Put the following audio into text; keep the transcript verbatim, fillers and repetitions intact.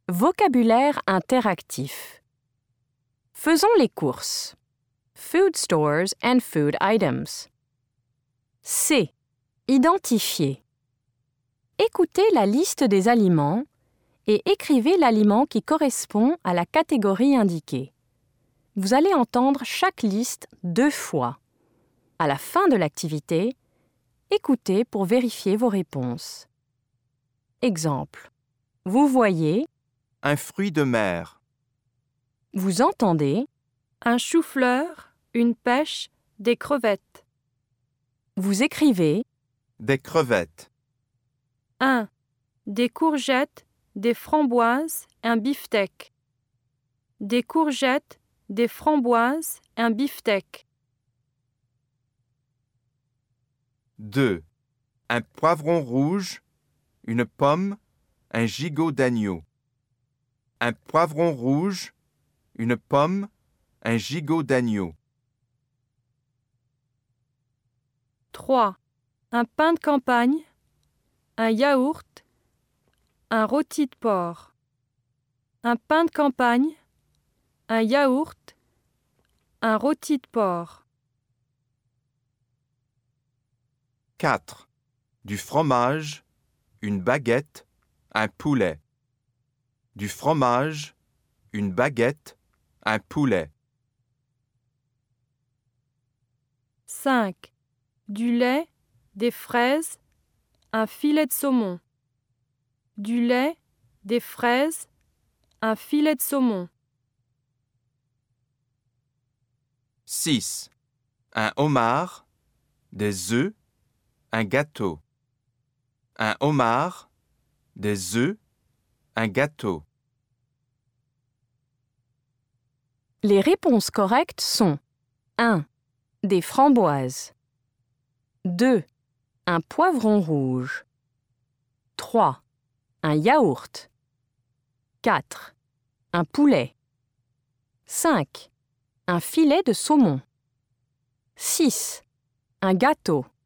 Vocabulaire interactif. Faisons les courses. Food stores and food items. C. Identifier. Écoutez la liste des aliments et écrivez l'aliment qui correspond à la catégorie indiquée. Vous allez entendre chaque liste deux fois. À la fin de l'activité, écoutez pour vérifier vos réponses. Exemple. Vous voyez un fruit de mer, vous entendez un chou-fleur, une pêche, des crevettes. vous écrivez des crevettes, un. Des courgettes, des framboises, un beefsteak. Des courgettes, des framboises, un beefsteak. deux. Un poivron rouge, une pomme, un gigot d'agneau. Un poivron rouge, une pomme, un gigot d'agneau. trois. Un pain de campagne, un yaourt, un rôti de porc. Un pain de campagne, un yaourt, un rôti de porc. quatre. Du fromage, une baguette, un poulet. Du fromage, une baguette, un poulet. cinq. Du lait, des fraises, un filet de saumon. Du lait, des fraises, un filet de saumon. six. Un homard, des œufs, un gâteau. Un homard, des œufs, un gâteau. Les réponses correctes sont un. Des framboises. deux. Un poivron rouge. trois. Un yaourt. quatre. Un poulet. cinq. Un filet de saumon. six. Un gâteau.